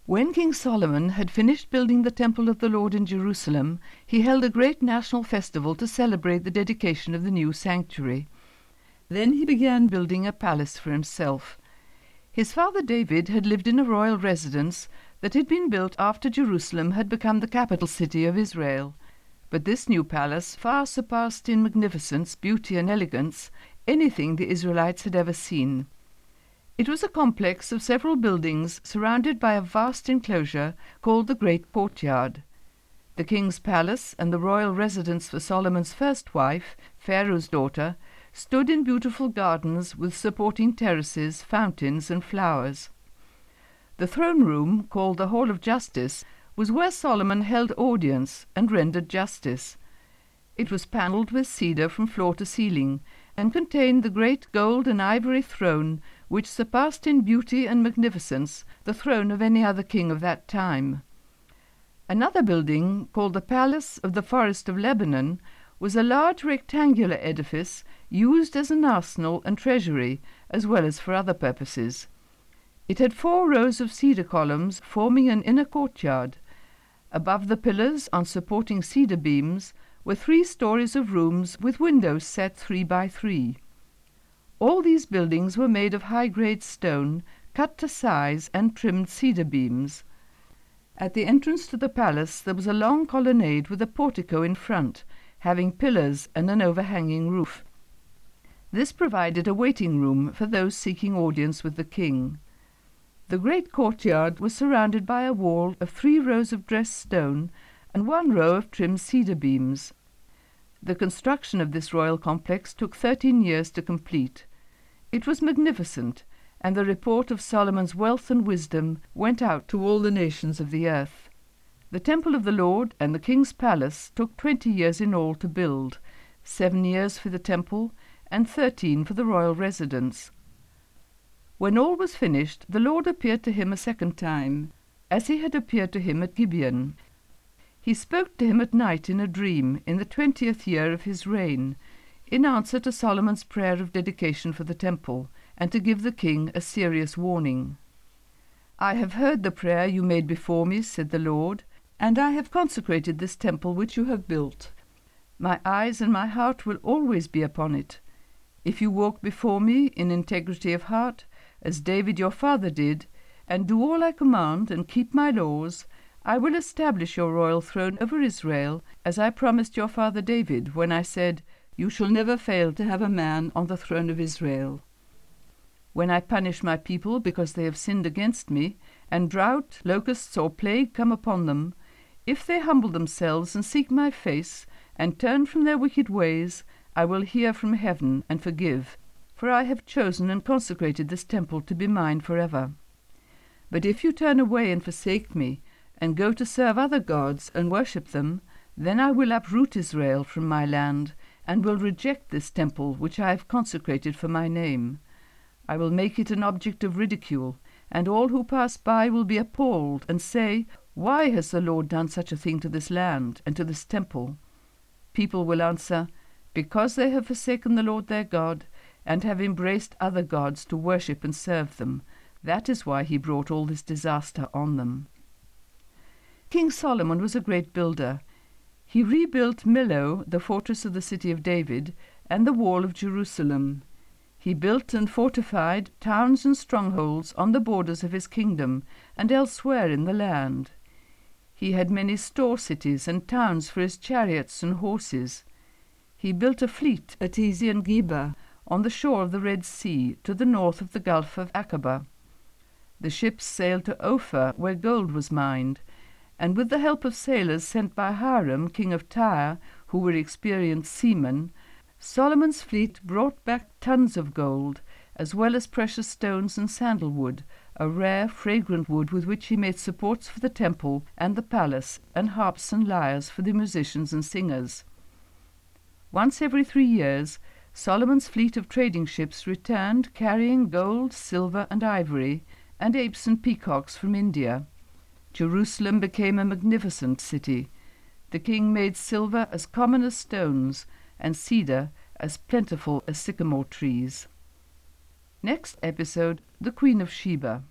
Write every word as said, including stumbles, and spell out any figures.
When King Solomon had finished building the temple of the Lord in Jerusalem, he held a great national festival to celebrate the dedication of the new sanctuary. Then he began building a palace for himself. His father David had lived in a royal residence that had been built after Jerusalem had become the capital city of Israel. But this new palace far surpassed in magnificence, beauty, and elegance anything the Israelites had ever seen. It was a complex of several buildings surrounded by a vast enclosure called the Great Courtyard. The king's palace and the royal residence for Solomon's first wife, Pharaoh's daughter, stood in beautiful gardens with supporting terraces, fountains, and flowers. The throne room, called the Hall of Justice, was where Solomon held audience and rendered justice. It was panelled with cedar from floor to ceiling, and contained the great gold and ivory throne which surpassed in beauty and magnificence the throne of any other king of that time. Another building, called the Palace of the Forest of Lebanon, was a large rectangular edifice used as an arsenal and treasury, as well as for other purposes. It had four rows of cedar columns forming an inner courtyard. Above the pillars, on supporting cedar beams, were three stories of rooms with windows set three by three. All these buildings were made of high-grade stone, cut to size and trimmed cedar beams. At the entrance to the palace there was a long colonnade with a portico in front, having pillars and an overhanging roof. This provided a waiting room for those seeking audience with the king. The great courtyard was surrounded by a wall of three rows of dressed stone and one row of trimmed cedar beams. The construction of this royal complex took thirteen years to complete. It was magnificent, and the report of Solomon's wealth and wisdom went out to all the nations of the earth. The temple of the Lord and the king's palace took twenty years in all to build, seven years for the temple and thirteen for the royal residence. When all was finished, the Lord appeared to him a second time, as he had appeared to him at Gibeon. He spoke to him at night in a dream, in the twentieth year of his reign, in answer to Solomon's prayer of dedication for the temple, and to give the king a serious warning. "I have heard the prayer you made before me," said the Lord, "and I have consecrated this temple which you have built. My eyes and my heart will always be upon it. If you walk before me in integrity of heart, as David your father did, and do all I command and keep my laws, I will establish your royal throne over Israel, as I promised your father David when I said, 'You shall never fail to have a man on the throne of Israel.' When I punish my people because they have sinned against me, and drought, locusts, or plague come upon them, if they humble themselves and seek my face, and turn from their wicked ways, I will hear from heaven and forgive, for I have chosen and consecrated this temple to be mine forever. But if you turn away and forsake me, and go to serve other gods and worship them, then I will uproot Israel from my land, and will reject this temple which I have consecrated for my name. I will make it an object of ridicule, and all who pass by will be appalled and say, 'Why has the Lord done such a thing to this land and to this temple?' People will answer, 'Because they have forsaken the Lord their God, and have embraced other gods to worship and serve them. That is why he brought all this disaster on them.'" King Solomon was a great builder. He rebuilt Millo, the fortress of the city of David, and the wall of Jerusalem. He built and fortified towns and strongholds on the borders of his kingdom and elsewhere in the land. He had many store cities and towns for his chariots and horses. He built a fleet at Ezion Geber, on the shore of the Red Sea, to the north of the Gulf of Aqaba. The ships sailed to Ophir, where gold was mined, and with the help of sailors sent by Hiram, king of Tyre, who were experienced seamen, Solomon's fleet brought back tons of gold, as well as precious stones and sandalwood, a rare, fragrant wood with which he made supports for the temple and the palace, and harps and lyres for the musicians and singers. Once every three years, Solomon's fleet of trading ships returned carrying gold, silver, and ivory, and apes and peacocks from India. Jerusalem became a magnificent city. The king made silver as common as stones, and cedar as plentiful as sycamore trees. Next episode, The Queen of Sheba.